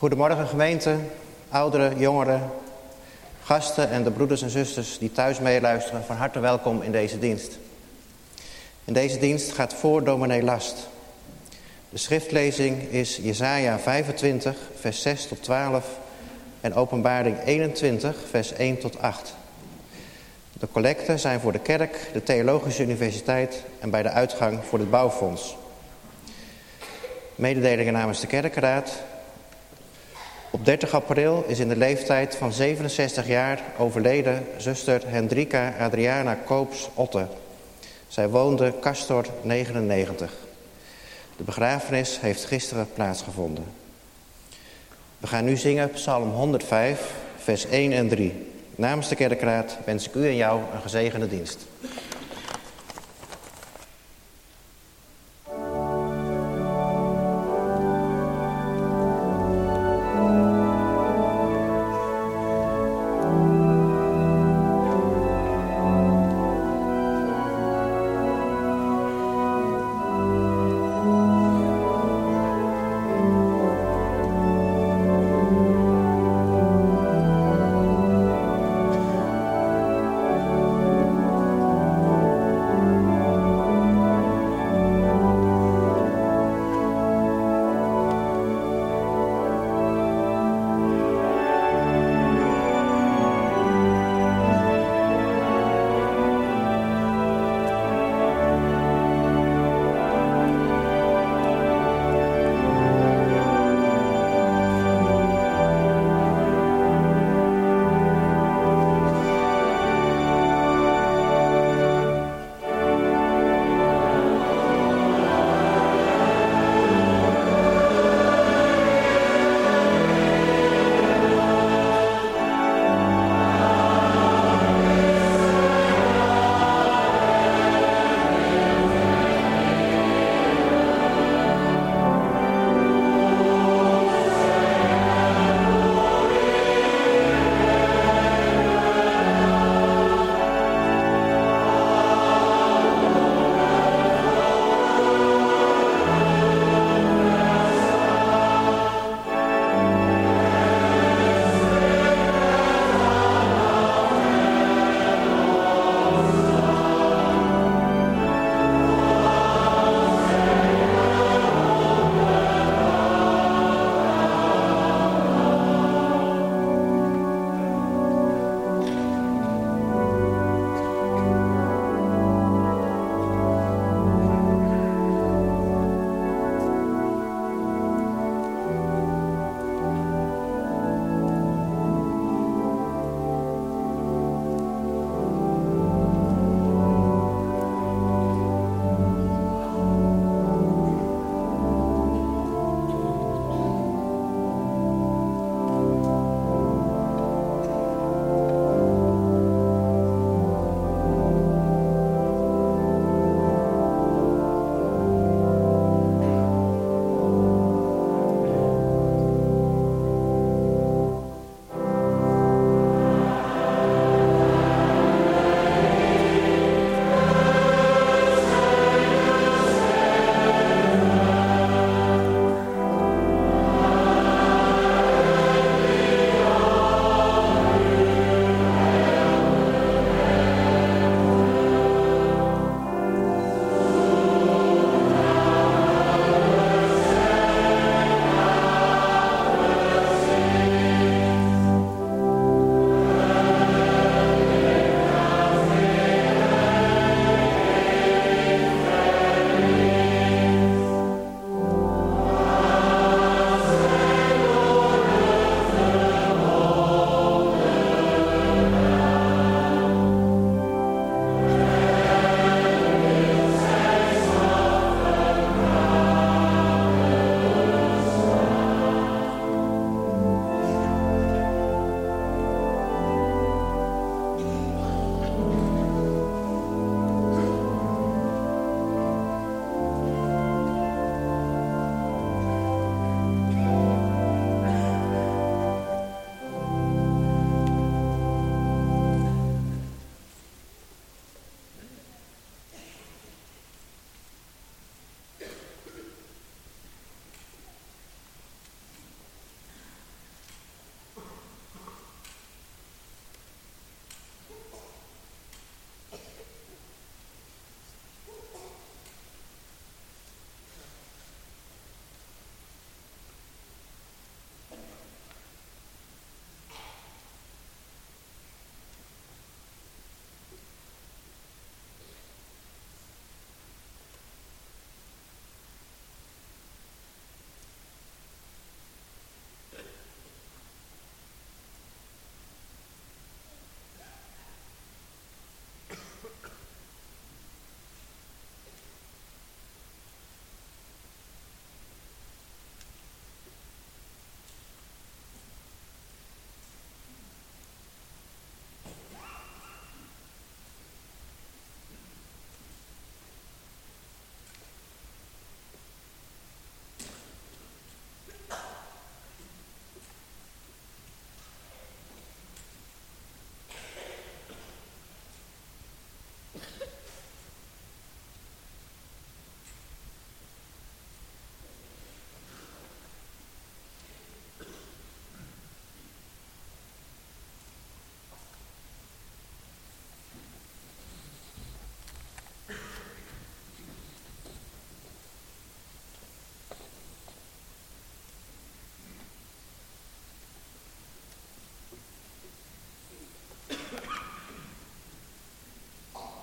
Goedemorgen gemeente, ouderen, jongeren, gasten en de broeders en zusters die thuis meeluisteren. Van harte welkom in deze dienst. In deze dienst gaat voor dominee Last. De schriftlezing is Jesaja 25, vers 6 tot 12 en Openbaring 21, vers 1 tot 8. De collecten zijn voor de kerk, de Theologische Universiteit en bij de uitgang voor het Bouwfonds. Mededelingen namens de kerkenraad. Op 30 april is in de leeftijd van 67 jaar overleden zuster Hendrika Adriana Koops-Otte. Zij woonde Castor 99. De begrafenis heeft gisteren plaatsgevonden. We gaan nu zingen Psalm 105, vers 1 en 3. Namens de kerkraad wens ik u en jou een gezegende dienst.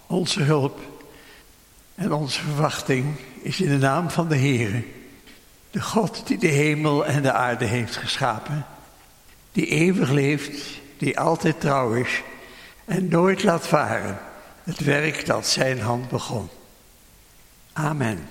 Onze hulp en onze verwachting is in de naam van de Heere, de God die de hemel en de aarde heeft geschapen, die eeuwig leeft, die altijd trouw is en nooit laat varen het werk dat zijn hand begon. Amen.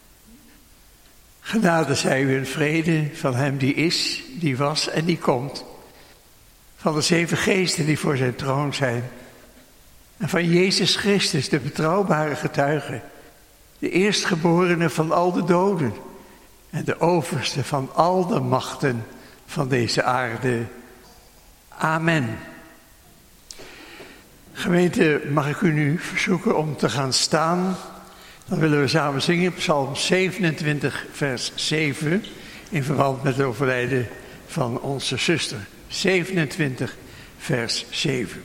Genade zij u en vrede van hem die is, die was en die komt, van de 7 geesten die voor zijn troon zijn, en van Jezus Christus, de betrouwbare getuige, de eerstgeborene van al de doden en de overste van al de machten van deze aarde. Amen. Gemeente, mag ik u nu verzoeken om te gaan staan. Dan willen we samen zingen Psalm 27, vers 7, in verband met het overlijden van onze zuster. 27, vers 7.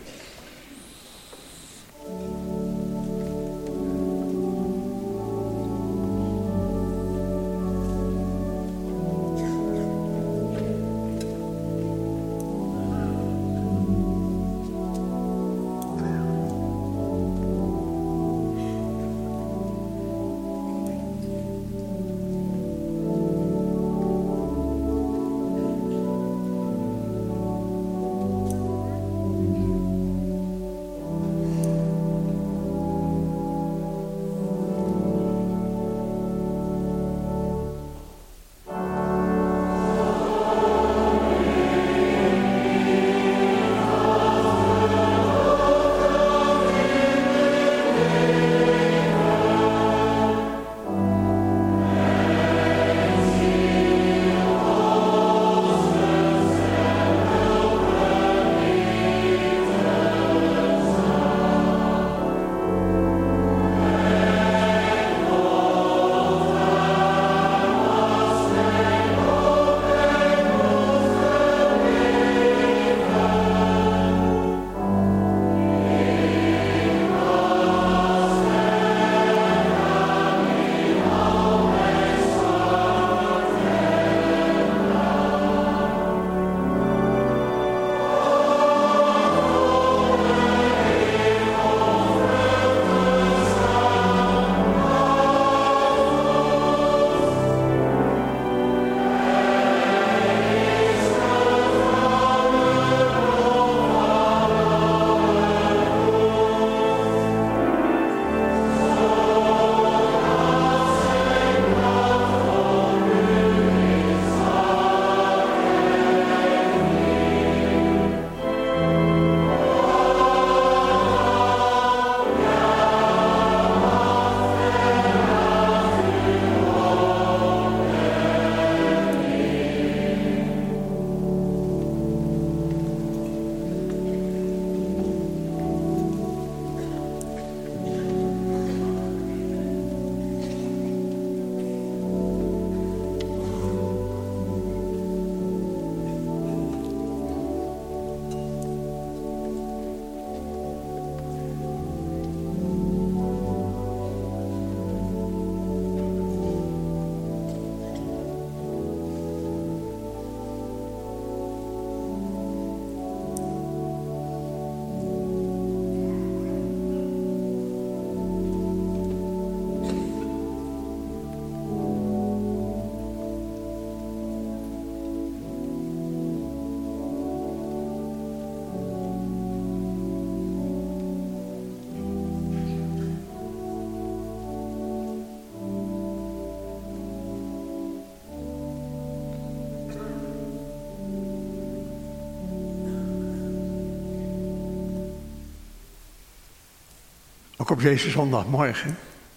Ook op deze zondagmorgen,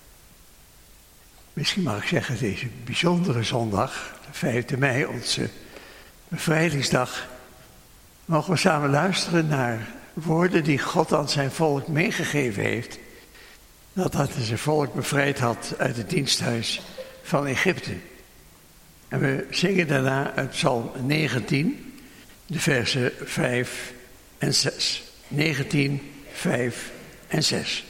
misschien mag ik zeggen deze bijzondere zondag, de 5e mei, onze bevrijdingsdag, mogen we samen luisteren naar woorden die God aan zijn volk meegegeven heeft, dat hij zijn volk bevrijd had uit het diensthuis van Egypte. En we zingen daarna uit Psalm 19, de versen 5 en 6. 19, 5 en 6.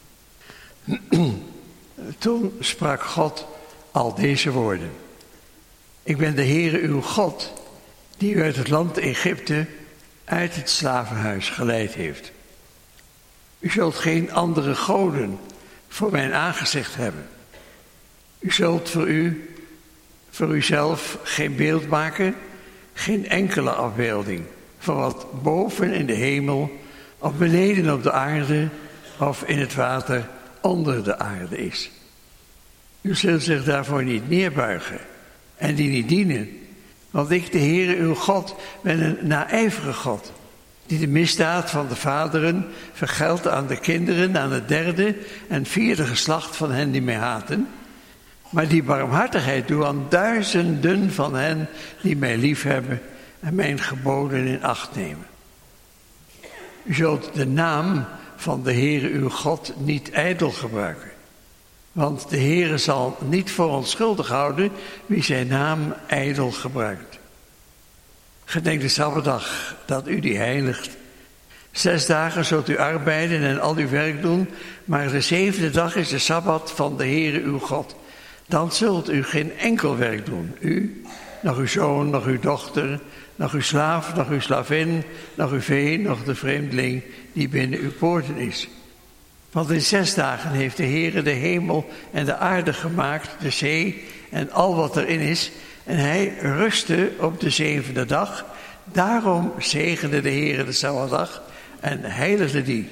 Toen sprak God al deze woorden. Ik ben de Heere uw God, die u uit het land Egypte, uit het slavenhuis geleid heeft. U zult geen andere goden voor mijn aangezicht hebben. U zult voor uzelf geen beeld maken, geen enkele afbeelding van wat boven in de hemel of beneden op de aarde of in het water onder de aarde is. U zult zich daarvoor niet neerbuigen en die niet dienen. Want ik, de Heere uw God, ben een naijverige God, die de misdaad van de vaderen vergeldt aan de kinderen, aan het derde en vierde geslacht van hen die mij haten, maar die barmhartigheid doe aan duizenden van hen die mij liefhebben en mijn geboden in acht nemen. U zult de naam van de Heere uw God niet ijdel gebruiken. Want de Heere zal niet voor onschuldig houden wie zijn naam ijdel gebruikt. Gedenk de Sabbatdag dat u die heiligt. 6 dagen zult u arbeiden en al uw werk doen, maar de 7e dag is de Sabbat van de Heere uw God. Dan zult u geen enkel werk doen, u, nog uw zoon, nog uw dochter, nog uw slaaf, nog uw slavin, nog uw vee, nog de vreemdeling die binnen uw poorten is. Want in 6 dagen heeft de Heere de hemel en de aarde gemaakt, de zee en al wat erin is. En hij rustte op de 7e dag. Daarom zegende de Heere de Sabbatdag en heiligde die.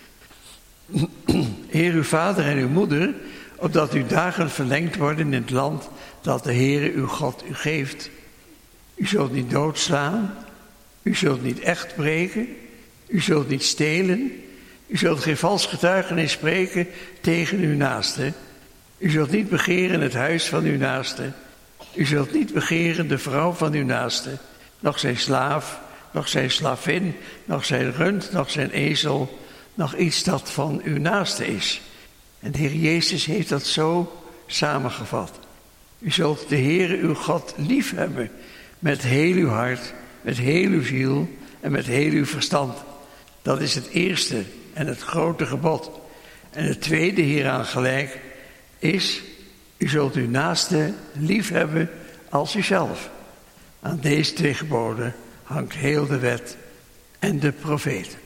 Eer uw vader en uw moeder, opdat uw dagen verlengd worden in het land dat de Heere uw God u geeft. U zult niet doodslaan, u zult niet echt breken, u zult niet stelen, u zult geen vals getuigenis spreken tegen uw naaste. U zult niet begeren het huis van uw naaste. U zult niet begeren de vrouw van uw naaste, nog zijn slaaf, nog zijn slavin, nog zijn rund, nog zijn ezel, nog iets dat van uw naaste is. En de Heer Jezus heeft dat zo samengevat. U zult de Heere uw God liefhebben met heel uw hart, met heel uw ziel en met heel uw verstand. Dat is het eerste en het grote gebod. En het tweede hieraan gelijk is: u zult uw naaste liefhebben als uzelf. Aan deze 2 geboden hangt heel de wet en de profeten.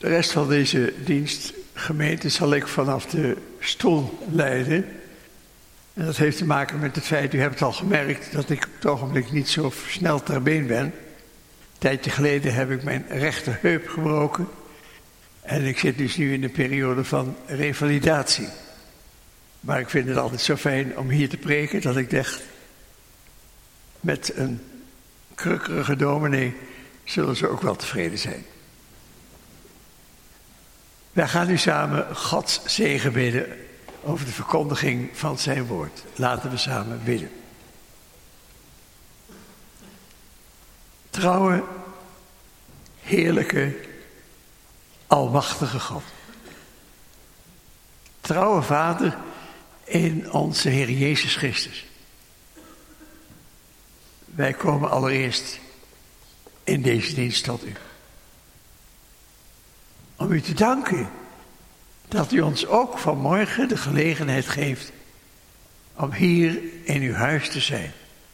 rest van deze dienstgemeente zal ik vanaf de stoel leiden. En dat heeft te maken met het feit, u hebt het al gemerkt, dat ik op het ogenblik niet zo snel ter been ben. Een tijdje geleden heb ik mijn rechterheup gebroken. En ik zit dus nu in een periode van revalidatie. Maar ik vind het altijd zo fijn om hier te preken, dat ik dacht, met een krukkerige dominee zullen ze ook wel tevreden zijn. Wij gaan nu samen Gods zegen bidden over de verkondiging van zijn woord. Laten we samen bidden. Trouwe, heerlijke, almachtige God. Trouwe Vader in onze Heer Jezus Christus. Wij komen allereerst in deze dienst tot u. Om u te danken dat u ons ook vanmorgen de gelegenheid geeft om hier in uw huis te zijn.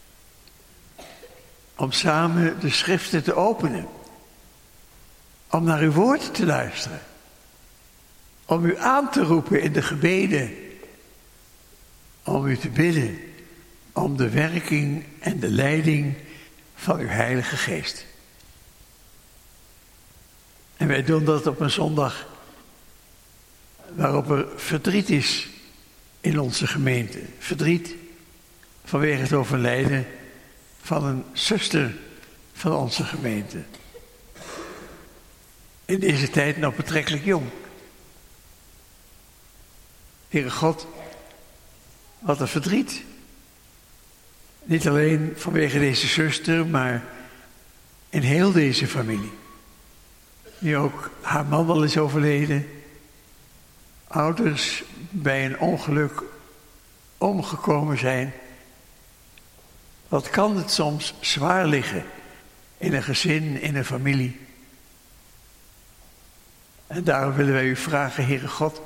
Om samen de schriften te openen. Om naar uw woord te luisteren. Om u aan te roepen in de gebeden. Om u te bidden om de werking en de leiding van uw Heilige Geest. En wij doen dat op een zondag waarop er verdriet is in onze gemeente. Verdriet vanwege het overlijden van een zuster van onze gemeente. In deze tijd nog betrekkelijk jong. Heere God, wat een verdriet. Niet alleen vanwege deze zuster, maar in heel deze familie. Die ook haar man al is overleden. Ouders bij een ongeluk omgekomen zijn. Wat kan het soms zwaar liggen in een gezin, in een familie. En daarom willen wij u vragen, Heere God,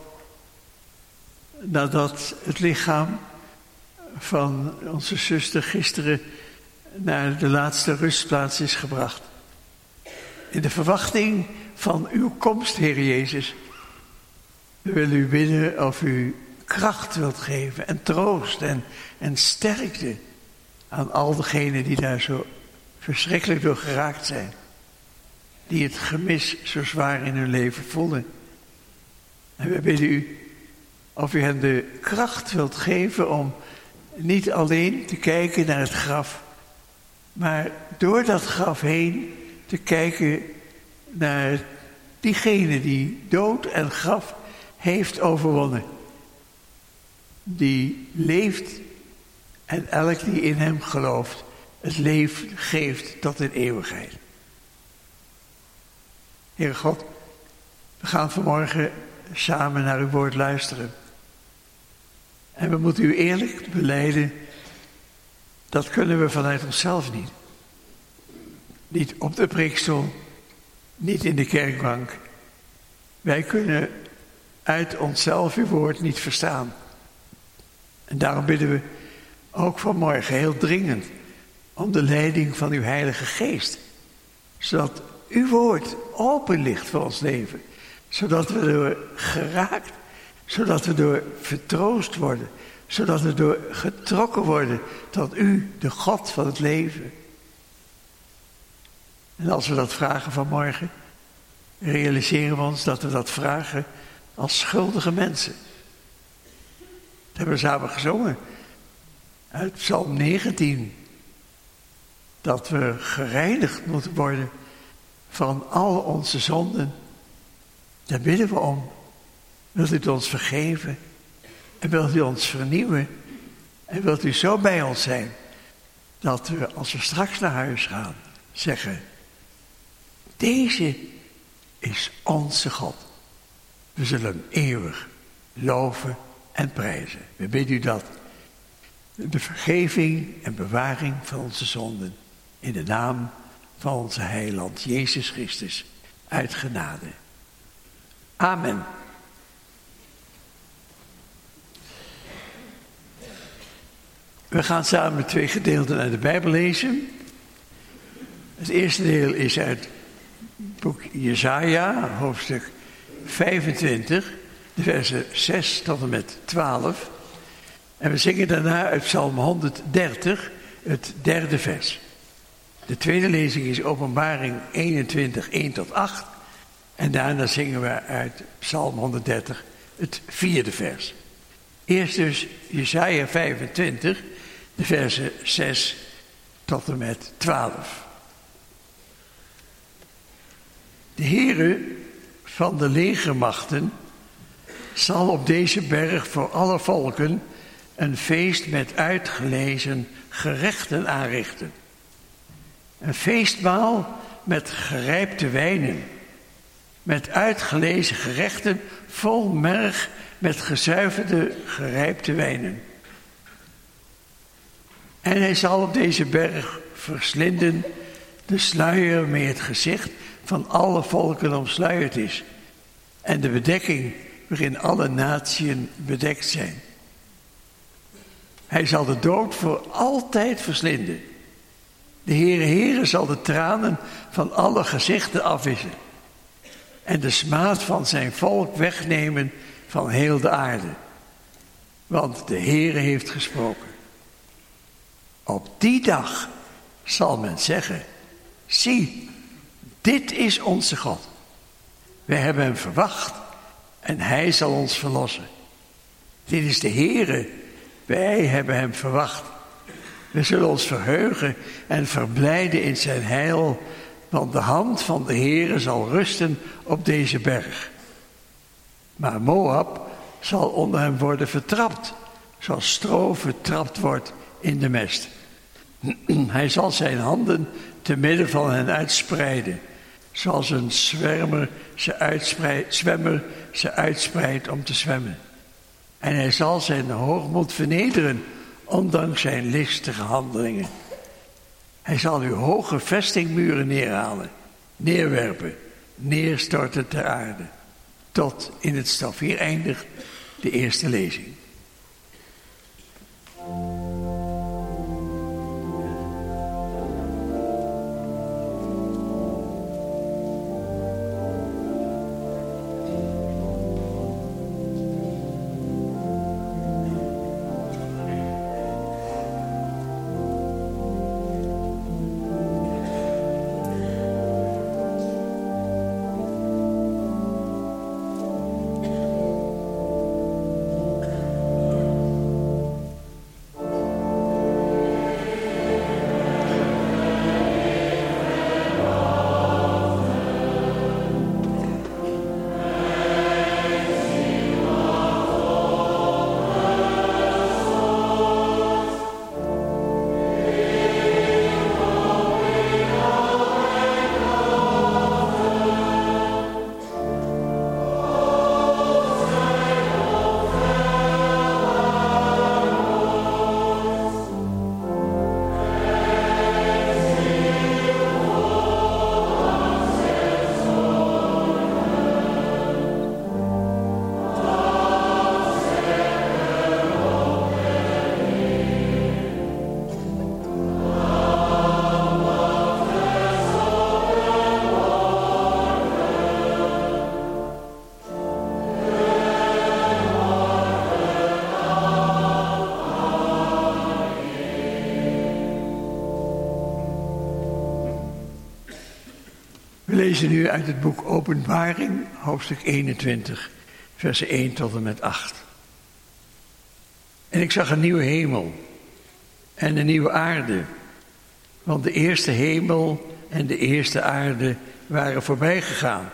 nadat het lichaam van onze zuster gisteren naar de laatste rustplaats is gebracht. In de verwachting van uw komst, Heer Jezus, we willen u bidden of u kracht wilt geven en troost en sterkte aan al degenen die daar zo verschrikkelijk door geraakt zijn. Die het gemis zo zwaar in hun leven voelen. En we bidden u of u hen de kracht wilt geven om niet alleen te kijken naar het graf, maar door dat graf heen te kijken naar diegene die dood en graf heeft overwonnen. Die leeft en elk die in hem gelooft het leven geeft tot in eeuwigheid. Heere God, we gaan vanmorgen samen naar uw woord luisteren. En we moeten u eerlijk belijden, dat kunnen we vanuit onszelf niet. Niet op de preekstoel, niet in de kerkbank. Wij kunnen uit onszelf uw woord niet verstaan. En daarom bidden we ook vanmorgen heel dringend om de leiding van uw Heilige Geest. Zodat uw woord open ligt voor ons leven. Zodat we door geraakt, zodat we door vertroost worden. Zodat we door getrokken worden tot u, de God van het leven. En als we dat vragen vanmorgen, realiseren we ons dat we dat vragen als schuldige mensen. Dat hebben we samen gezongen uit Psalm 19. Dat we gereinigd moeten worden van al onze zonden. Daar bidden we om. Wilt u het ons vergeven? En wilt u ons vernieuwen? En wilt u zo bij ons zijn dat we, als we straks naar huis gaan, zeggen: deze is onze God. We zullen hem eeuwig loven en prijzen. We bidden u dat. De vergeving en bewaring van onze zonden. In de naam van onze heiland Jezus Christus. Uit genade. Amen. We gaan samen 2 gedeelten uit de Bijbel lezen. Het eerste deel is uit het boek Jesaja, hoofdstuk 25, de versen 6 tot en met 12. En we zingen daarna uit Psalm 130, het derde vers. De tweede lezing is Openbaring 21, 1 tot 8. En daarna zingen we uit Psalm 130, het vierde vers. Eerst dus Jesaja 25, de versen 6 tot en met 12. De Heere van de legermachten zal op deze berg voor alle volken een feest met uitgelezen gerechten aanrichten. Een feestmaal met gerijpte wijnen, met uitgelezen gerechten vol merg met gezuiverde gerijpte wijnen. En hij zal op deze berg verslinden de sluier waarmee het gezicht van alle volken omsluierd is en de bedekking waarin alle natieën bedekt zijn. Hij zal de dood voor altijd verslinden. De Heere zal de tranen van alle gezichten afwissen en de smaad van zijn volk wegnemen van heel de aarde. Want de Heere heeft gesproken. Op die dag zal men zeggen, zie, dit is onze God. Wij hebben hem verwacht en hij zal ons verlossen. Dit is de Heere, wij hebben hem verwacht. We zullen ons verheugen en verblijden in zijn heil, want de hand van de Heere zal rusten op deze berg. Maar Moab zal onder hem worden vertrapt, zoals stro vertrapt wordt in de mest. Hij zal zijn handen te midden van hen uitspreiden, zoals een zwemmer ze uitspreidt om te zwemmen. En hij zal zijn hoogmoed vernederen, ondanks zijn listige handelingen. Hij zal uw hoge vestingmuren neerhalen, neerwerpen, neerstorten ter aarde. Tot in het stof. Hier eindigt de eerste lezing. We lezen nu uit het boek Openbaring, hoofdstuk 21, versen 1 tot en met 8. En ik zag een nieuwe hemel en een nieuwe aarde, want de eerste hemel en de eerste aarde waren voorbij gegaan.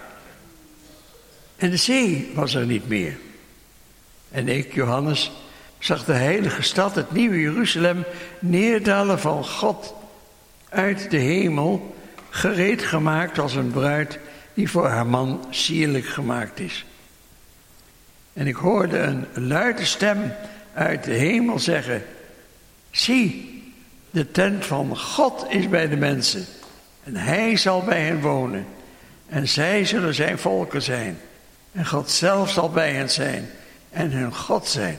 En de zee was er niet meer. En ik, Johannes, zag de heilige stad, het nieuwe Jeruzalem, neerdalen van God uit de hemel, gereed gemaakt als een bruid die voor haar man sierlijk gemaakt is. En ik hoorde een luide stem uit de hemel zeggen: zie, de tent van God is bij de mensen en hij zal bij hen wonen. En zij zullen zijn volken zijn. En God zelf zal bij hen zijn en hun God zijn.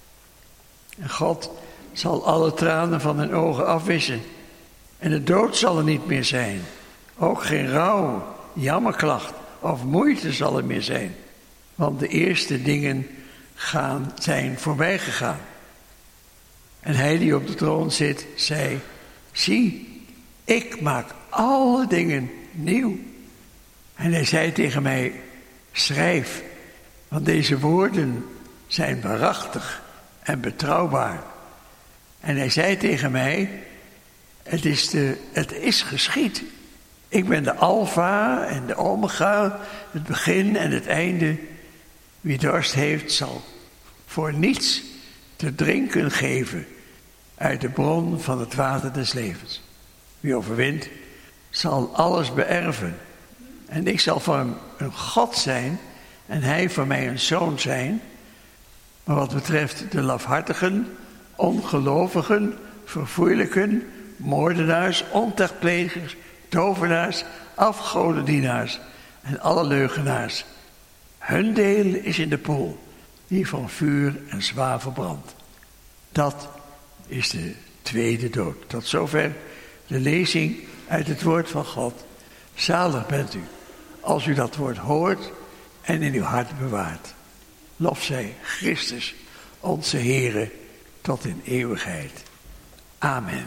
En God zal alle tranen van hun ogen afwissen. En de dood zal er niet meer zijn. Ook geen rouw, jammerklacht of moeite zal er meer zijn. want de eerste dingen zijn voorbij gegaan. En hij die op de troon zit, zei, zie, ik maak alle dingen nieuw. En hij zei tegen mij, schrijf, want deze woorden zijn waarachtig en betrouwbaar. En hij zei tegen mij, het is geschied. Ik ben de Alfa en de Omega, het begin en het einde. Wie dorst heeft, zal voor niets te drinken geven uit de bron van het water des levens. Wie overwint, zal alles beërven. En ik zal voor hem een God zijn en hij voor mij een zoon zijn. Maar wat betreft de lafhartigen, ongelovigen, verfoeilijken, moordenaars, ontuchtplegers, tovenaars, afgodendienaars en alle leugenaars. Hun deel is in de poel, die van vuur en zwavel brandt. Dat is de tweede dood. Tot zover de lezing uit het woord van God. Zalig bent u, als u dat woord hoort en in uw hart bewaart. Lof zij Christus, onze Heere, tot in eeuwigheid. Amen.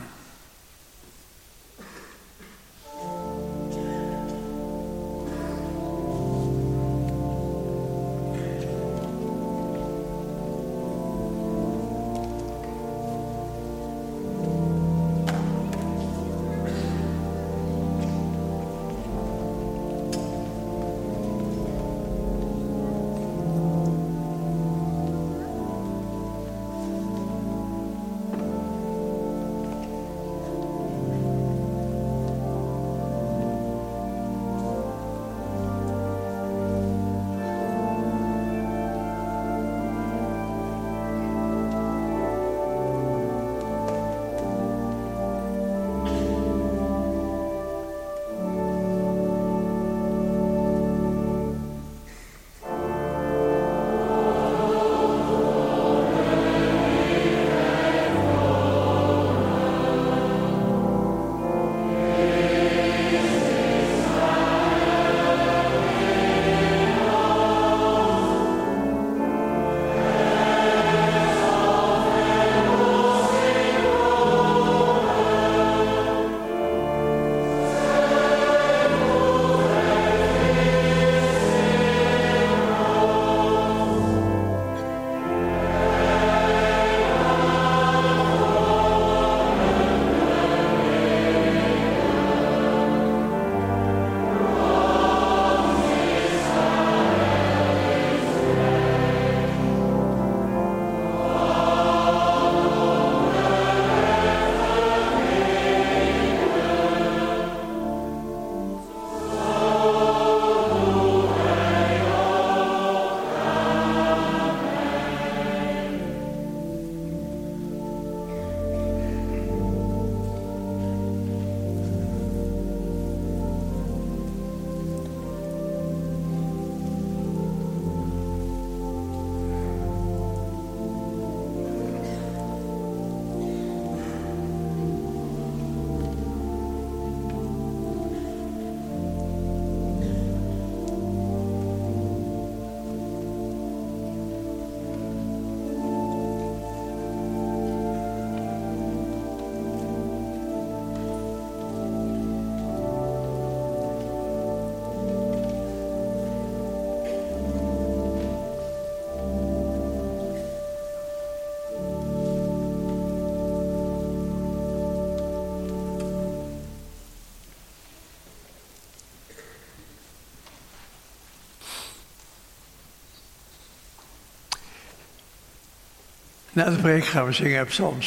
Na de preek gaan we zingen op Psalm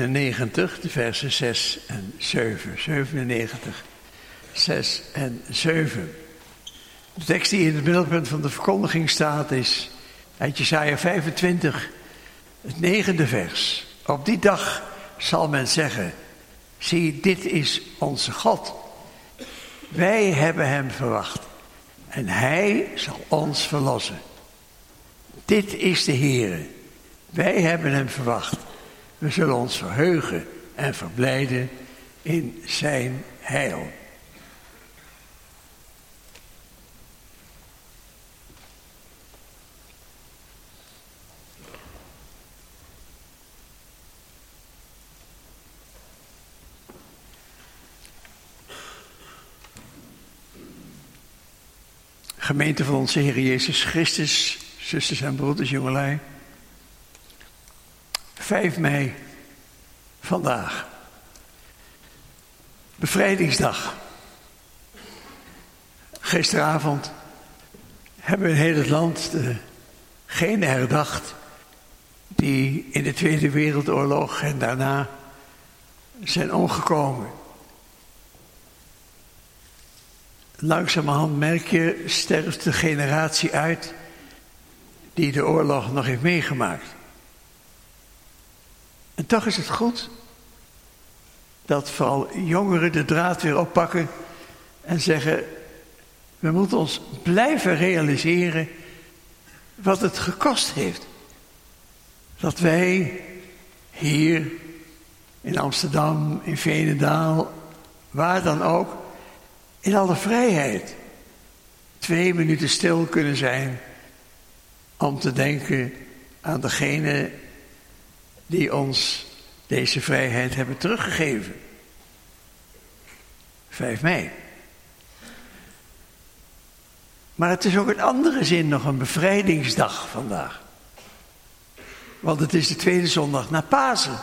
97, de versen 6 en 7. 97, 6 en 7. De tekst die in het middelpunt van de verkondiging staat is uit Jesaja 25, het 9e vers. Op die dag zal men zeggen, zie, dit is onze God. Wij hebben hem verwacht en hij zal ons verlossen. Dit is de Heere. Wij hebben hem verwacht. We zullen ons verheugen en verblijden in zijn heil. gemeente van onze Heer Jezus Christus, zusters en broeders, jongelui. 5 mei, vandaag. Bevrijdingsdag. Gisteravond hebben we in heel het land degenen herdacht die in de Tweede Wereldoorlog en daarna zijn omgekomen. Langzamerhand merk je, sterft de generatie uit die de oorlog nog heeft meegemaakt. En toch is het goed dat vooral jongeren de draad weer oppakken en zeggen: we moeten ons blijven realiseren wat het gekost heeft. Dat wij hier in Amsterdam, in Veenendaal, waar dan ook, in alle vrijheid 2 minuten stil kunnen zijn om te denken aan degene die ons deze vrijheid hebben teruggegeven. 5 mei. Maar het is ook in andere zin nog een bevrijdingsdag vandaag. Want het is de tweede zondag na Pasen.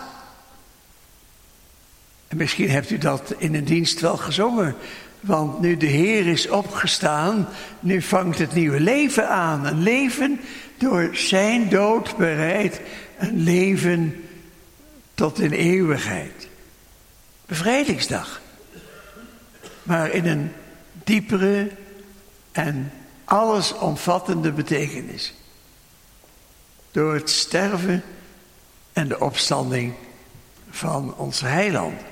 En misschien hebt u dat in een dienst wel gezongen. Want nu de Heer is opgestaan, nu vangt het nieuwe leven aan. Een leven door zijn dood bereid. Een leven tot in eeuwigheid. Bevrijdingsdag. Maar in een diepere en allesomvattende betekenis. Door het sterven en de opstanding van onze heiland.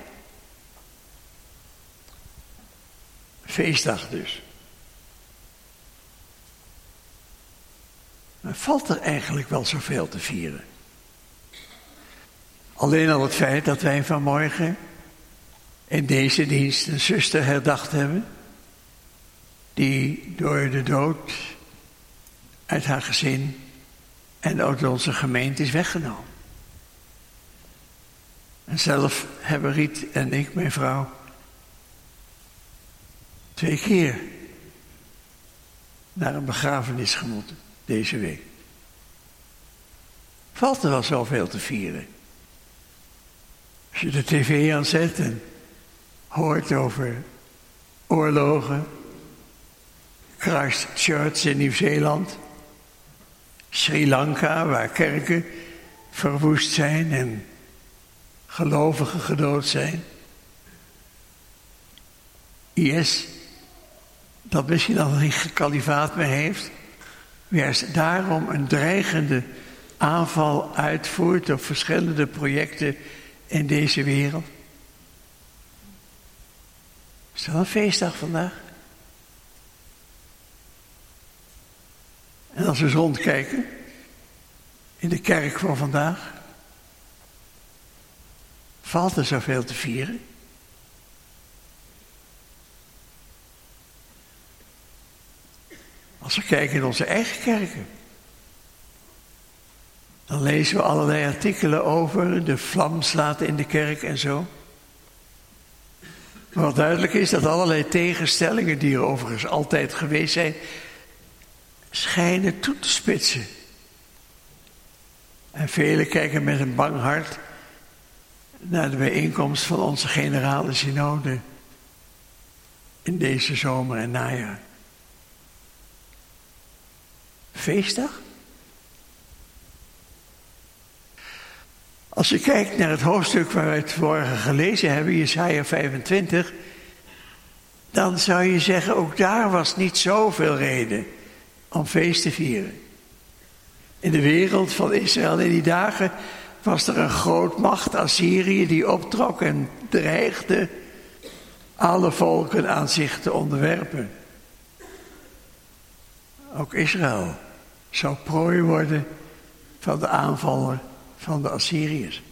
Feestdag dus. Maar valt er eigenlijk wel zoveel te vieren? Alleen al het feit dat wij vanmorgen in deze dienst een zuster herdacht hebben, die door de dood uit haar gezin en ook door onze gemeente is weggenomen. En zelf hebben Riet en ik, mijn vrouw, 2 keer naar een begrafenis gemoeten deze week. Valt er wel zoveel te vieren? Als je de tv aanzet en hoort over oorlogen, Christchurch in Nieuw-Zeeland, Sri Lanka, waar kerken verwoest zijn en gelovigen gedood zijn. IS, dat misschien al geen kalifaat meer heeft, juist daarom een dreigende aanval uitvoert op verschillende projecten in deze wereld. Is dat een feestdag vandaag? En als we eens rondkijken in de kerk van vandaag, valt er zoveel te vieren? Als we kijken in onze eigen kerken, dan lezen we allerlei artikelen over de vlam slaat in de kerk en zo. Maar wat duidelijk is, dat allerlei tegenstellingen, die er overigens altijd geweest zijn, schijnen toe te spitsen. En velen kijken met een bang hart naar de bijeenkomst van onze generale synode in deze zomer en najaar. Feestdag? Als je kijkt naar het hoofdstuk waar we het vorige gelezen hebben, Jesaja 25, dan zou je zeggen, ook daar was niet zoveel reden om feest te vieren. In de wereld van Israël in die dagen was er een grootmacht, Assyrië, die optrok en dreigde alle volken aan zich te onderwerpen. Ook Israël zou prooi worden van de aanvaller van de Assyriërs.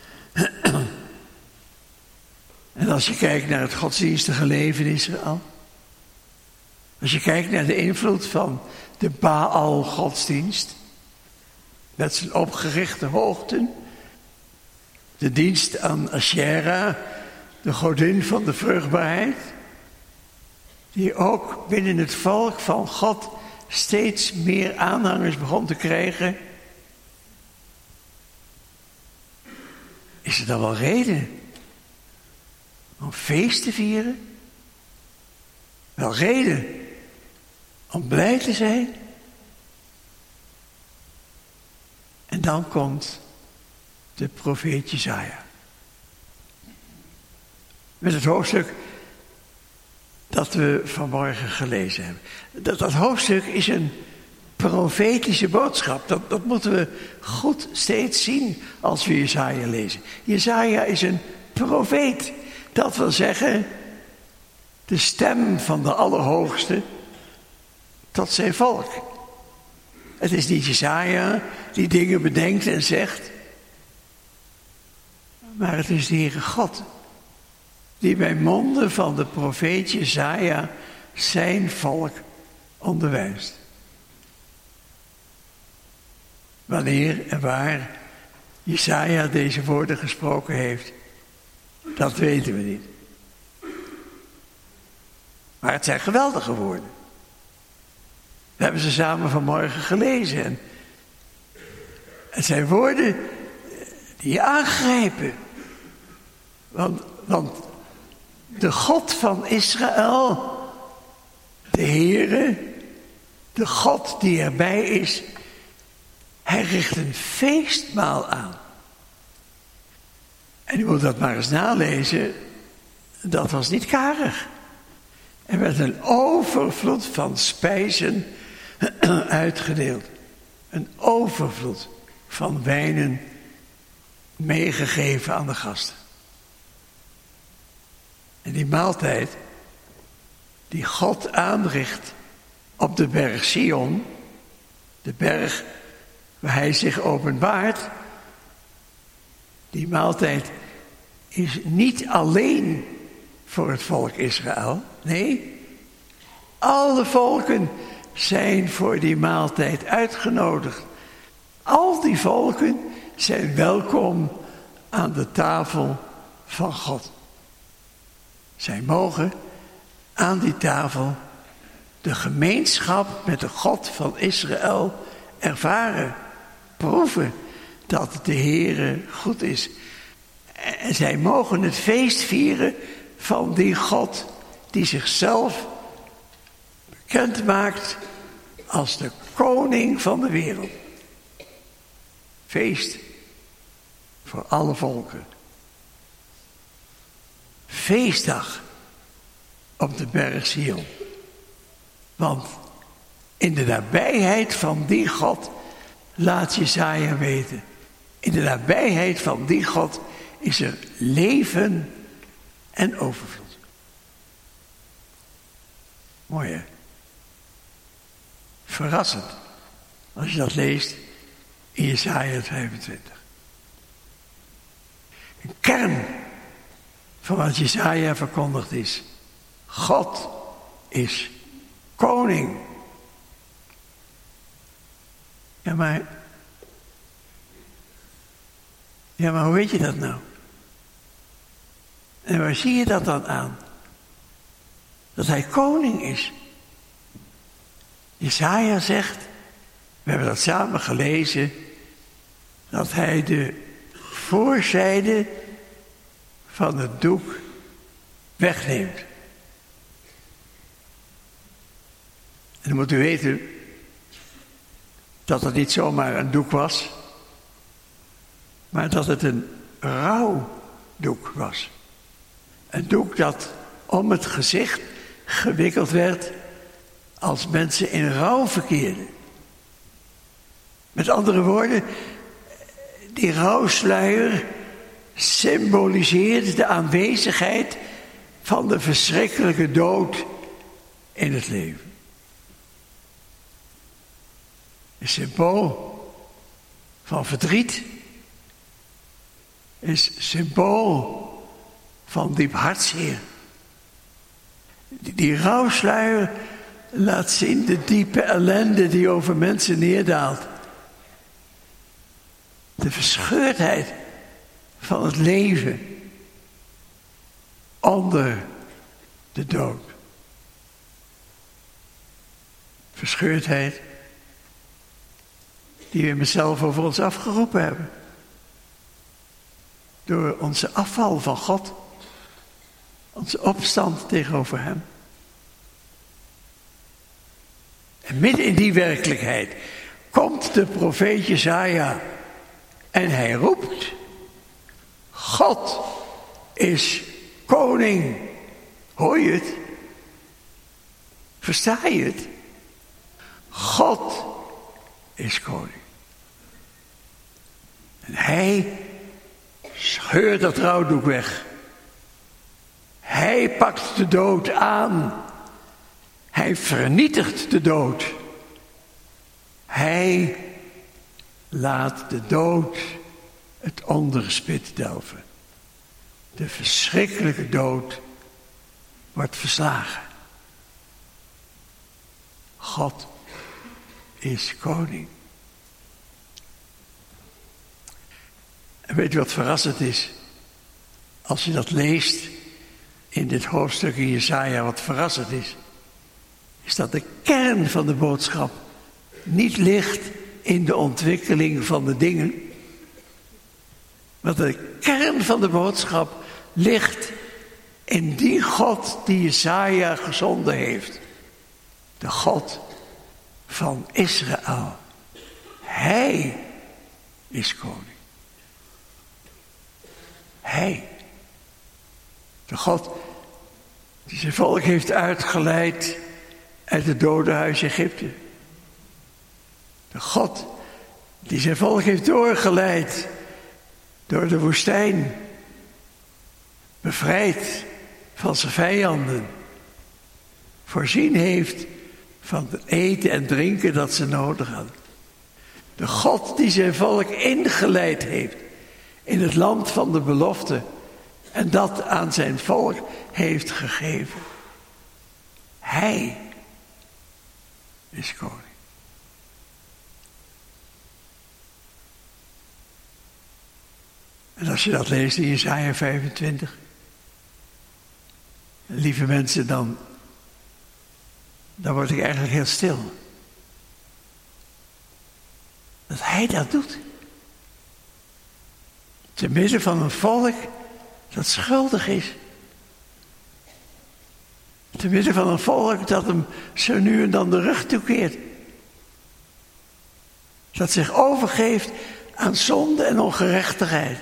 En als je kijkt naar het godsdienstige leven in Israël, als je kijkt naar de invloed van de Baal-godsdienst, met zijn opgerichte hoogten, de dienst aan Asherah, de godin van de vruchtbaarheid, die ook binnen het volk van God steeds meer aanhangers begon te krijgen, is er dan wel reden om feest te vieren? Wel reden om blij te zijn? En dan komt de profeet Jesaja. Met het hoofdstuk dat we vanmorgen gelezen hebben. Dat hoofdstuk is een profetische boodschap. Dat moeten we goed steeds zien als we Jesaja lezen. Jesaja is een profeet. Dat wil zeggen, de stem van de Allerhoogste tot zijn volk. Het is niet Jesaja die dingen bedenkt en zegt, maar het is de Heere God die bij monden van de profeet Jesaja zijn volk onderwijst. Wanneer en waar Jesaja deze woorden gesproken heeft, dat weten we niet. Maar het zijn geweldige woorden. We hebben ze samen vanmorgen gelezen. En het zijn woorden die je aangrijpen. Want de God van Israël, de Heere, de God die erbij is, hij richt een feestmaal aan. En u moet dat maar eens nalezen, dat was niet karig. Er werd een overvloed van spijzen uitgedeeld. Een overvloed van wijnen meegegeven aan de gasten. En die maaltijd die God aanricht op de berg Sion, de berg waar hij zich openbaart, die maaltijd is niet alleen voor het volk Israël. Nee, alle volken zijn voor die maaltijd uitgenodigd. Al die volken zijn welkom aan de tafel van God. Zij mogen aan die tafel de gemeenschap met de God van Israël ervaren, proeven dat de Heere goed is. En zij mogen het feest vieren van die God die zichzelf bekend maakt als de koning van de wereld. Feest voor alle volken. Feestdag op de berg Sion. Want in de nabijheid van die God, laat Jesaja weten, in de nabijheid van die God is er leven en overvloed. Mooi hè? Verrassend als je dat leest in Jesaja 25. Een kern van wat Jesaja verkondigd is. God is koning. Ja, maar hoe weet je dat nou? En waar zie je dat dan aan? Dat hij koning is. Jesaja zegt, we hebben dat samen gelezen, dat hij de voorzijde van het doek wegneemt. En dan moet u weten dat het niet zomaar een doek was, maar dat het een rouwdoek was. Een doek dat om het gezicht gewikkeld werd als mensen in rouw verkeerden. Met andere woorden, die rouwsluier symboliseert de aanwezigheid van de verschrikkelijke dood in het leven. Een symbool van verdriet is symbool van diep hartzeer. Die rouwsluier laat zien de diepe ellende die over mensen neerdaalt. De verscheurdheid van het leven onder de dood. verscheurdheid die we zelf over ons afgeroepen hebben. Door onze afval van God, onze opstand tegenover Hem. En midden in die werkelijkheid komt de profeet Jesaja en hij roept: God is koning. Hoor je het? Versta je het? God is koning. En hij scheurt dat rouwdoek weg. Hij pakt de dood aan. Hij vernietigt de dood. Hij laat de dood het onderspit delven. De verschrikkelijke dood wordt verslagen. God is koning. En weet je wat verrassend is? Als je dat leest in dit hoofdstuk in Jesaja, wat verrassend is dat de kern van de boodschap niet ligt in de ontwikkeling van de dingen. Maar de kern van de boodschap ligt in die God die Jesaja gezonden heeft. De God van Israël. Hij is koning. Hij. De God die zijn volk heeft uitgeleid uit het dodenhuis Egypte. De God die zijn volk heeft doorgeleid door de woestijn. Bevrijd van zijn vijanden. Voorzien heeft van het eten en drinken dat ze nodig hadden. De God die zijn volk ingeleid heeft in het land van de belofte. En dat aan zijn volk heeft gegeven. Hij is koning. En als je dat leest in Jesaja 25. Lieve mensen, dan word ik eigenlijk heel stil. Dat hij dat doet. Te midden van een volk dat schuldig is. Te midden van een volk dat hem zo nu en dan de rug toekeert. Dat zich overgeeft aan zonde en ongerechtigheid.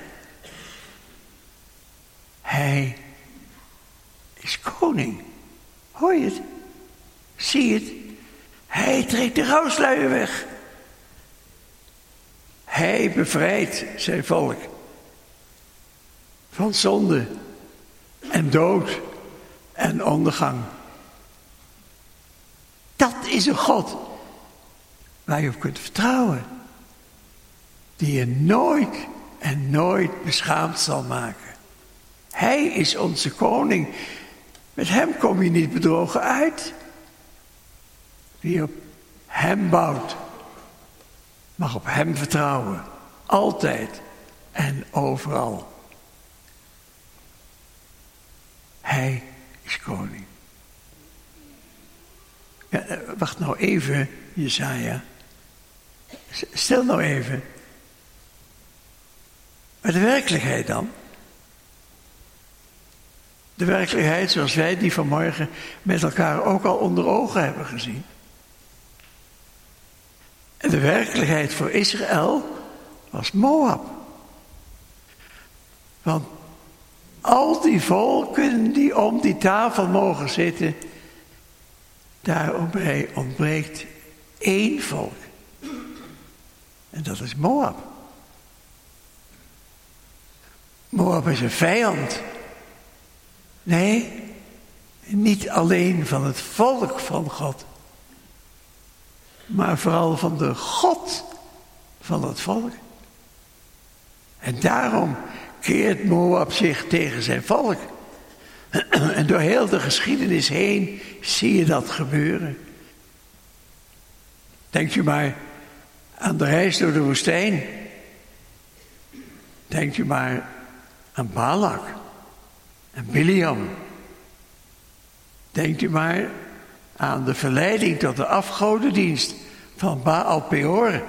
Hij is koning. Hoor je het? Zie je het? Hij trekt de rouwsluier weg. Hij bevrijdt zijn volk van zonde en dood en ondergang. Dat is een God waar je op kunt vertrouwen. Die je nooit en nooit beschaamd zal maken. Hij is onze koning. Met hem kom je niet bedrogen uit. Wie op hem bouwt, mag op hem vertrouwen. Altijd en overal. Hij is koning. Ja, wacht nou even, Jesaja. Stil nou even. Maar de werkelijkheid dan? De werkelijkheid zoals wij die vanmorgen met elkaar ook al onder ogen hebben gezien. En de werkelijkheid voor Israël was Moab. Want al die volken die om die tafel mogen zitten, daarbij ontbreekt één volk. En dat is Moab. Moab is een vijand. Nee, niet alleen van het volk van God, maar vooral van de God van het volk. En daarom keert Moab zich tegen zijn volk. En door heel de geschiedenis heen zie je dat gebeuren. Denk je maar aan de reis door de woestijn. Denk je maar aan Balak en Biliam. Denk je maar aan de verleiding tot de afgodendienst van Baal Peor.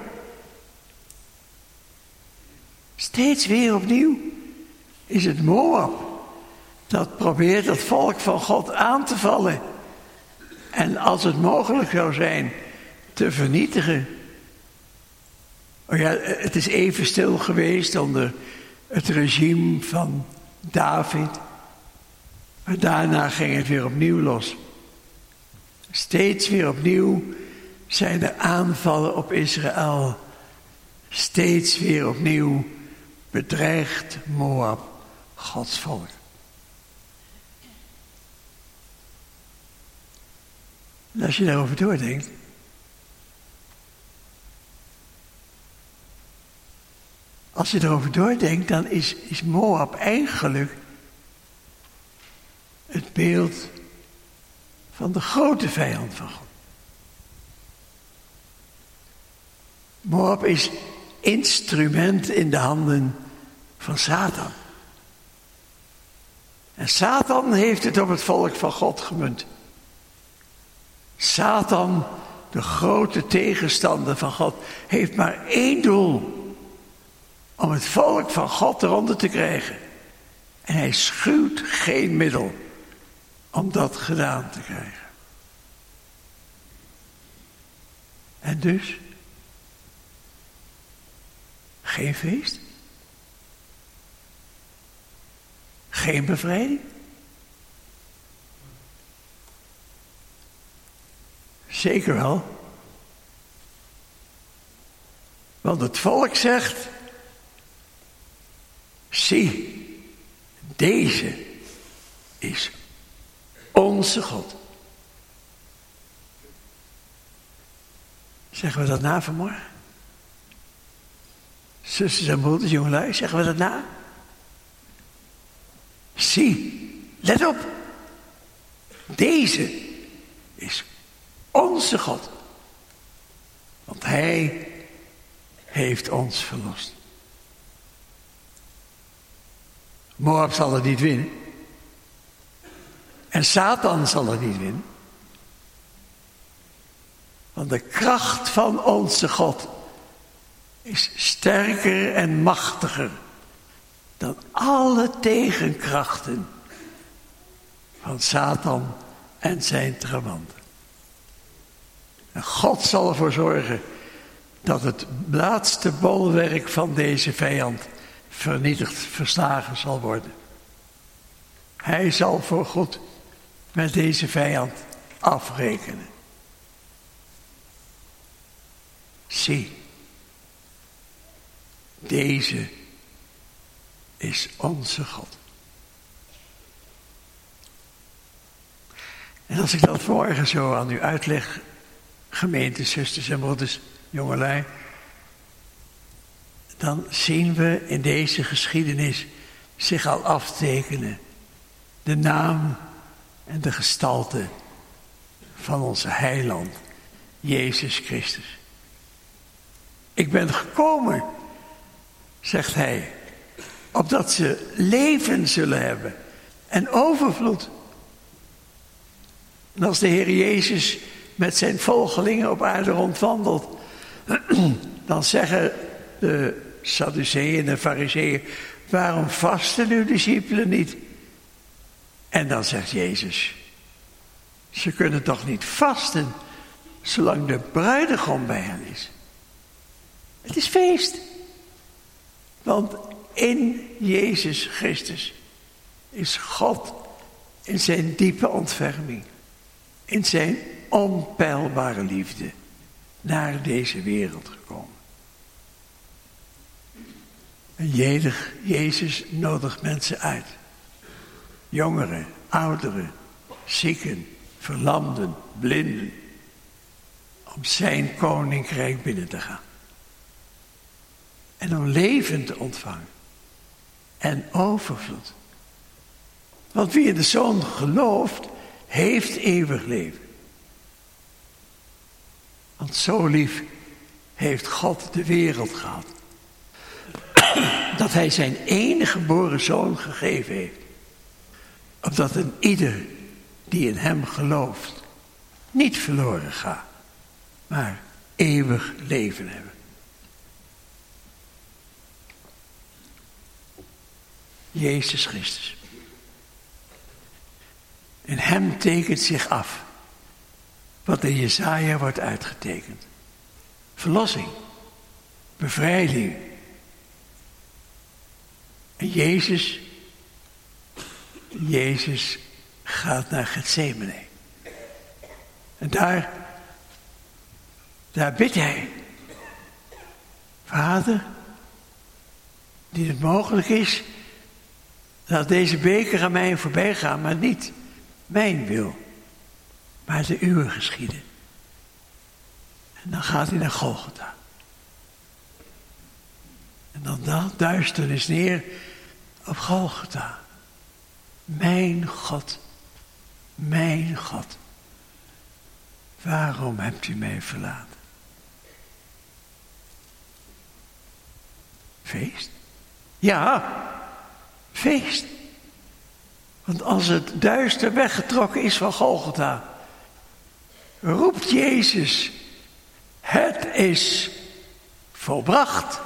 Steeds weer opnieuw is het Moab dat probeert het volk van God aan te vallen. En als het mogelijk zou zijn, te vernietigen. Oh ja, het is even stil geweest onder het regime van David. Maar daarna ging het weer opnieuw los. Steeds weer opnieuw zijn er aanvallen op Israël. Steeds weer opnieuw bedreigt Moab Gods volk. En als je daarover doordenkt, dan is Moab eigenlijk het beeld van de grote vijand van God. Moab is instrument in de handen van Satan. En Satan heeft het op het volk van God gemunt. Satan, de grote tegenstander van God, heeft maar één doel: om het volk van God eronder te krijgen. En hij schuwt geen middel om dat gedaan te krijgen. En dus geen feest, geen bevrijding. Zeker wel. Want het volk zegt: zie, deze is onze God. Zeggen we dat na vanmorgen? Zusters en broeders, jongelui, zeggen we dat na? Zie, let op. Deze is onze God. Want hij heeft ons verlost. Moab zal het niet winnen. En Satan zal het niet winnen. Want de kracht van onze God is sterker en machtiger dan alle tegenkrachten van Satan en zijn trawanten. En God zal ervoor zorgen dat het laatste bolwerk van deze vijand vernietigd, verslagen zal worden. Hij zal voorgoed met deze vijand afrekenen. Zie, deze is onze God. En als ik dat vanmorgen zo aan u uitleg, gemeente, zusters en broeders, jongelui, dan zien we in deze geschiedenis zich al aftekenen de naam en de gestalte van onze heiland, Jezus Christus. Ik ben gekomen, zegt hij, opdat ze leven zullen hebben en overvloed. En als de Heer Jezus met zijn volgelingen op aarde rondwandelt, dan zeggen de Sadduceeën en de Farizeeën: waarom vasten uw discipelen niet? En dan zegt Jezus: ze kunnen toch niet vasten zolang de bruidegom bij hen is. Het is feest. Want in Jezus Christus is God in zijn diepe ontferming, in zijn onpeilbare liefde naar deze wereld gekomen. En Jezus nodigt mensen uit. Jongeren, ouderen, zieken, verlamden, blinden. Om zijn koninkrijk binnen te gaan. En om leven te ontvangen. En overvloed. Want wie in de Zoon gelooft, heeft eeuwig leven. Want zo lief heeft God de wereld gehad. Dat hij zijn enige geboren Zoon gegeven heeft. Opdat een ieder die in hem gelooft niet verloren ga, maar eeuwig leven hebben. Jezus Christus. In hem tekent zich af wat in Jesaja wordt uitgetekend. Verlossing, bevrijding. En Jezus gaat naar Getsemane. En daar bidt hij. Vader, die het mogelijk is, laat deze beker aan mij voorbij gaan, maar niet mijn wil, maar de uwe geschieden. En dan gaat hij naar Golgotha. En dan daalt duisternis neer op Golgotha. Mijn God, waarom hebt u mij verlaten? Feest? Ja, feest. Want als het duister weggetrokken is van Golgotha, roept Jezus, het is volbracht.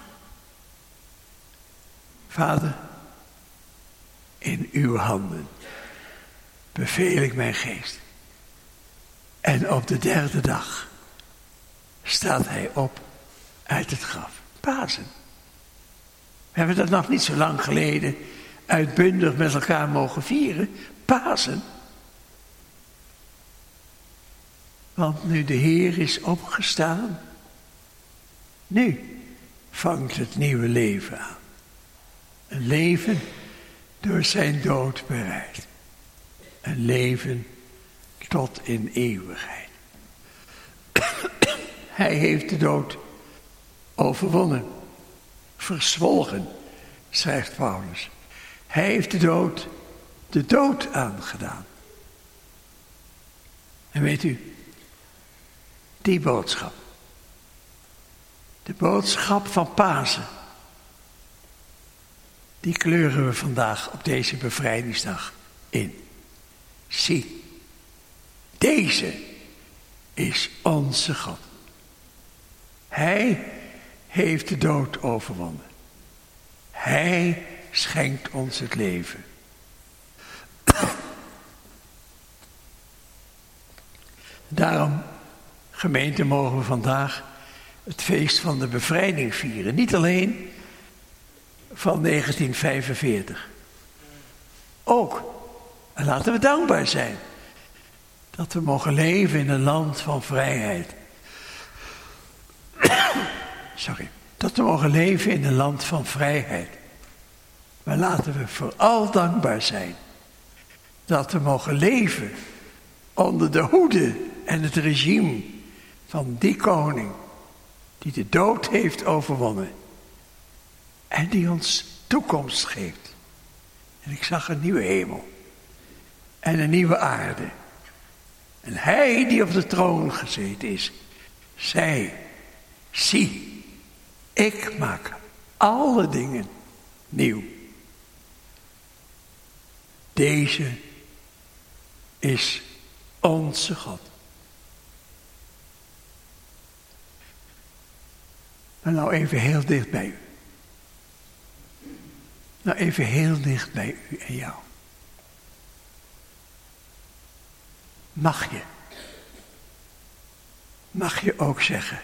Vader, in uw handen beveel ik mijn geest. En op de derde dag staat hij op uit het graf. Pasen. We hebben dat nog niet zo lang geleden uitbundig met elkaar mogen vieren. Pasen. Want nu de Heer is opgestaan, nu vangt het nieuwe leven aan. Een leven door zijn dood bereid. Een leven tot in eeuwigheid. Hij heeft de dood overwonnen. Verzwolgen, schrijft Paulus. Hij heeft de dood aangedaan. En weet u, die boodschap. De boodschap van Pasen. Die kleuren we vandaag op deze bevrijdingsdag in. Zie, deze is onze God. Hij heeft de dood overwonnen. Hij schenkt ons het leven. Daarom, gemeente, mogen we vandaag het feest van de bevrijding vieren. Niet alleen van 1945. Ook, en laten we dankbaar zijn, dat we mogen leven in een land van vrijheid. Dat we mogen leven in een land van vrijheid. Maar laten we vooral dankbaar zijn dat we mogen leven onder de hoede en het regime van die koning die de dood heeft overwonnen en die ons toekomst geeft. En ik zag een nieuwe hemel en een nieuwe aarde. En hij die op de troon gezeten is, zei, zie, ik maak alle dingen nieuw. Deze is onze God. Maar nou even heel dicht bij u. Nou even heel dicht bij u en jou. Mag je ook zeggen,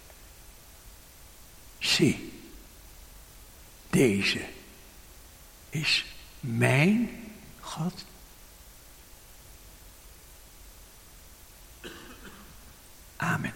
zie, deze is mijn God. Amen.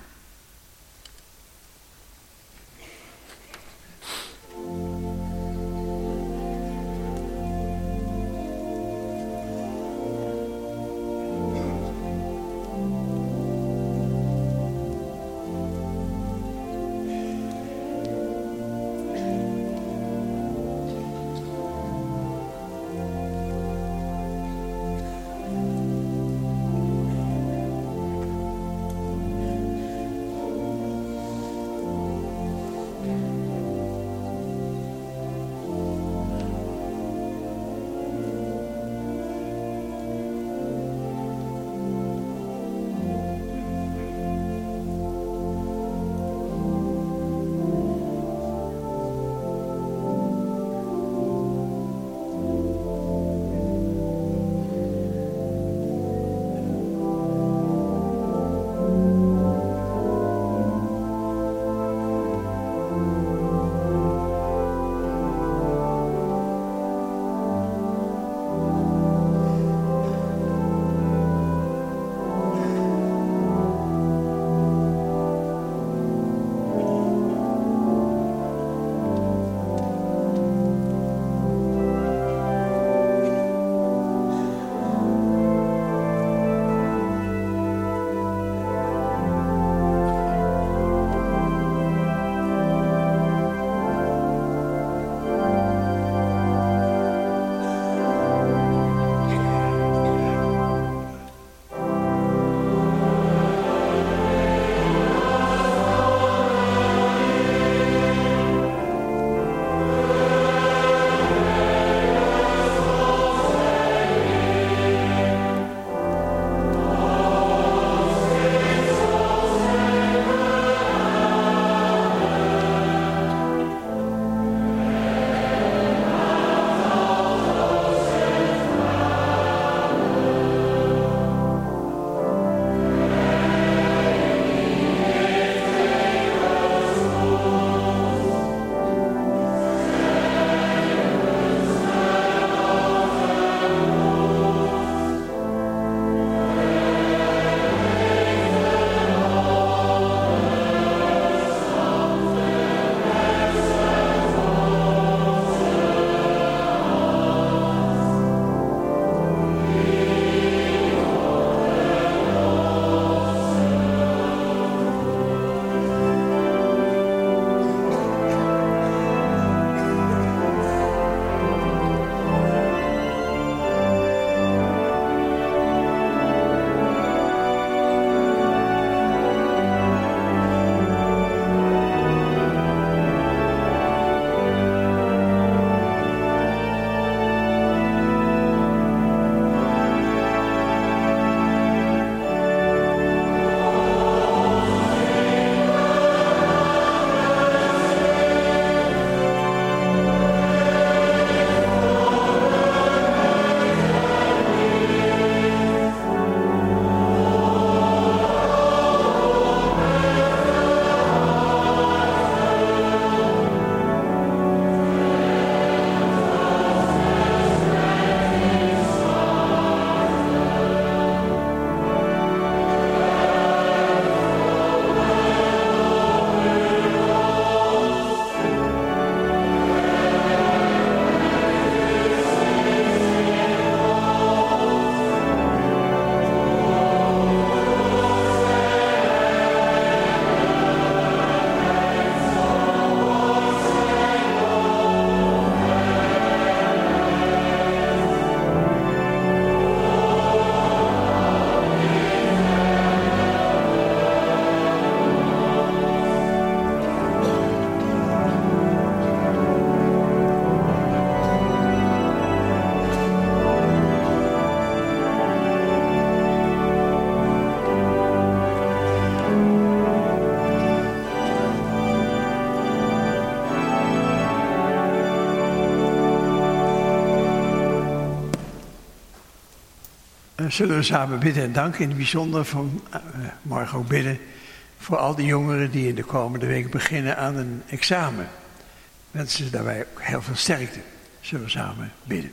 zullen we samen bidden en danken. In het bijzonder morgen ook bidden voor al die jongeren die in de komende week beginnen aan een examen. Wensen ze daarbij ook heel veel sterkte. Zullen we samen bidden.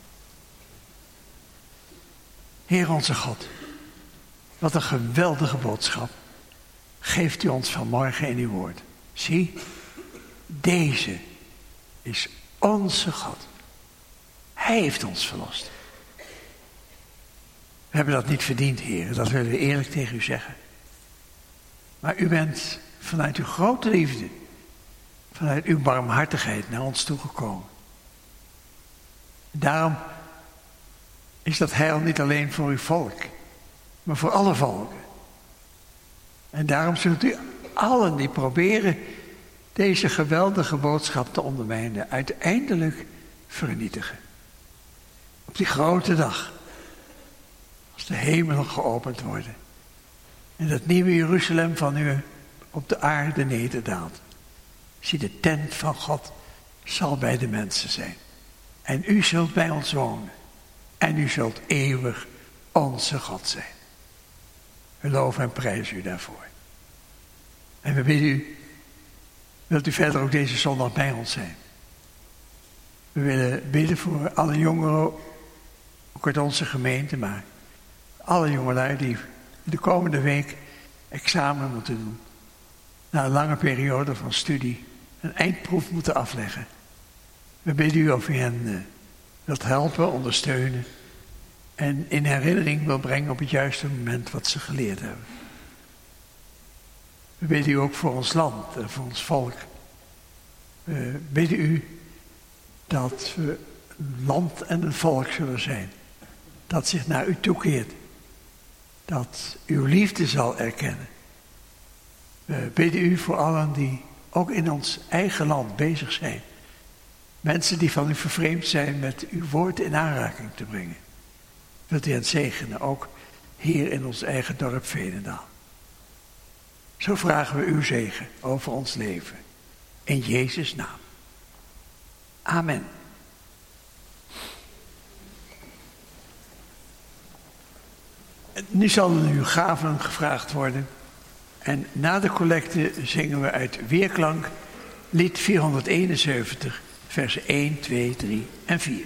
Heer onze God, wat een geweldige boodschap geeft u ons vanmorgen in uw woord. Zie, deze is onze God. Hij heeft ons verlost. We hebben dat niet verdiend, Heer, dat willen we eerlijk tegen u zeggen. Maar u bent vanuit uw grote liefde, vanuit uw barmhartigheid naar ons toegekomen. Daarom is dat heil niet alleen voor uw volk, maar voor alle volken. En daarom zult u allen die proberen deze geweldige boodschap te ondermijnen, uiteindelijk vernietigen. Op die grote dag, als de hemelen geopend worden en dat nieuwe Jeruzalem van u op de aarde nederdaalt. Zie, de tent van God zal bij de mensen zijn. En u zult bij ons wonen. En u zult eeuwig onze God zijn. We loven en prijzen u daarvoor. En we bidden u, wilt u verder ook deze zondag bij ons zijn. We willen bidden voor alle jongeren, ook uit onze gemeente, maar alle jongelui die de komende week examen moeten doen. Na een lange periode van studie een eindproef moeten afleggen. We bidden u of u hen wilt helpen, ondersteunen en in herinnering wil brengen op het juiste moment wat ze geleerd hebben. We bidden u ook voor ons land en voor ons volk. We bidden u dat we een land en een volk zullen zijn dat zich naar u toekeert. Dat uw liefde zal erkennen. We bidden u voor allen die ook in ons eigen land bezig zijn. Mensen die van u vervreemd zijn met uw woord in aanraking te brengen. Wilt u hen zegenen, ook hier in ons eigen dorp Veenendaal. Zo vragen we uw zegen over ons leven. In Jezus' naam. Amen. Nu zal uw gaven gevraagd worden. En na de collecte zingen we uit Weerklank lied 471, versen 1, 2, 3 en 4.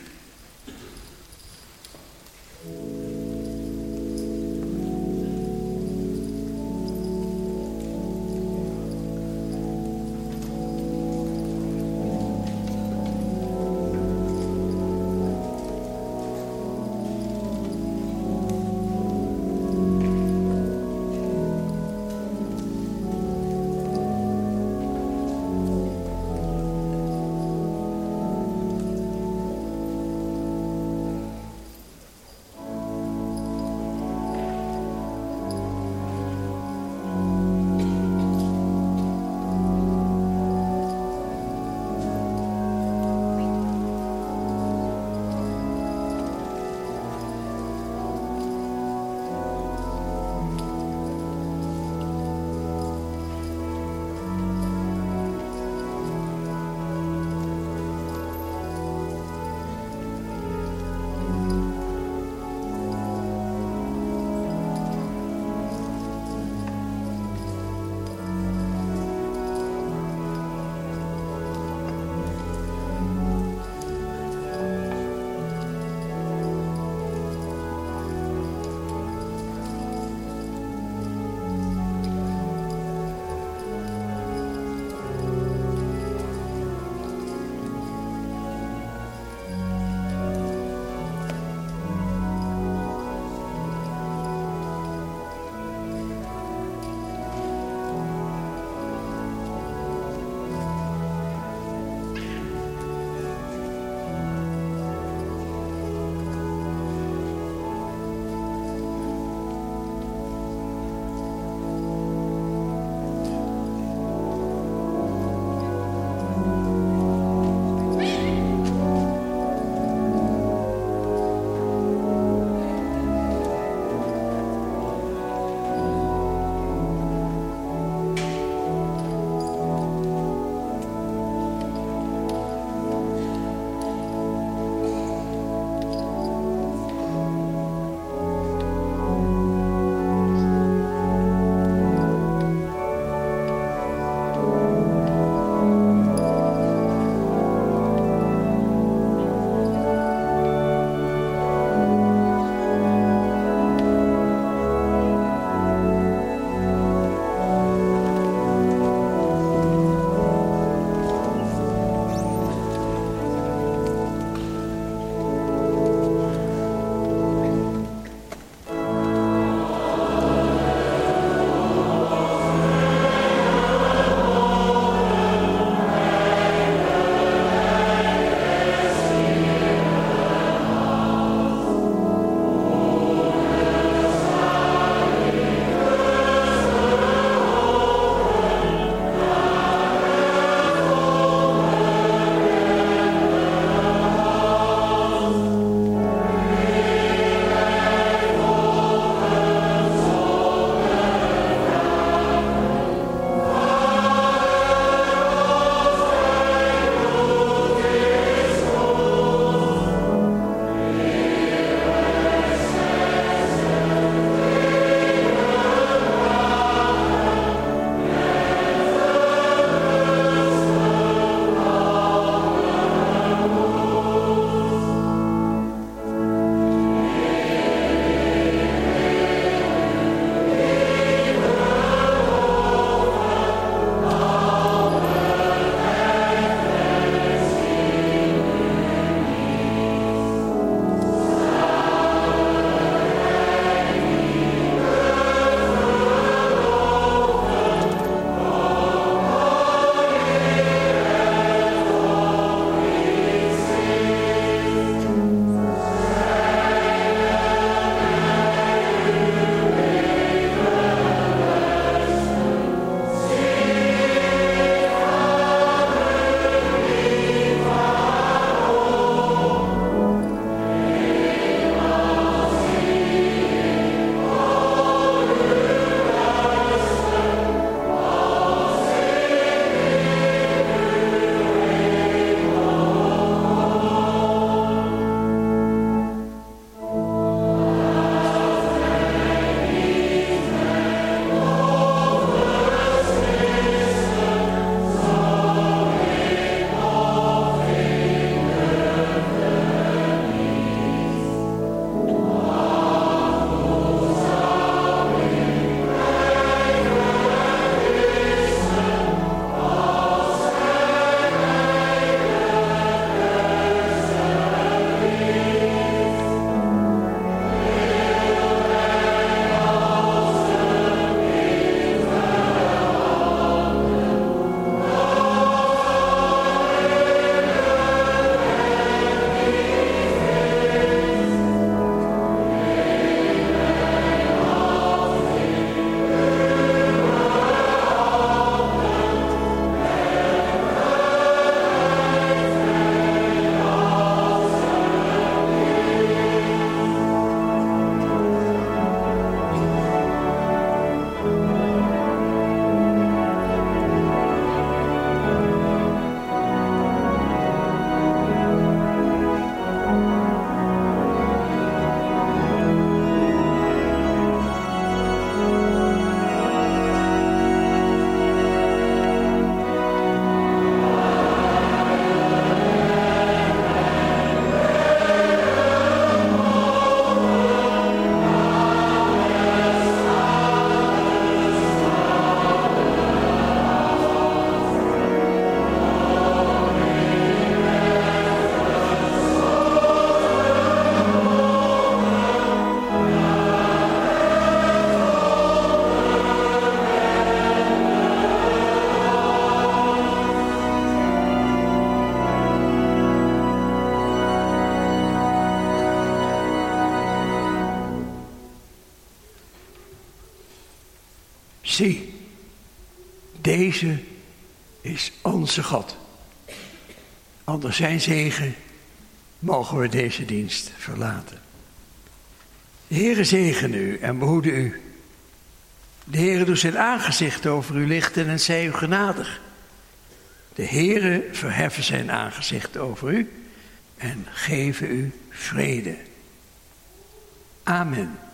Zie, deze is onze God. Onder zijn zegen mogen we deze dienst verlaten. De Heere zegene u en behoede u. De Heere doet zijn aangezicht over u lichten en zij u genadig. De Heere verheffen zijn aangezicht over u en geven u vrede. Amen.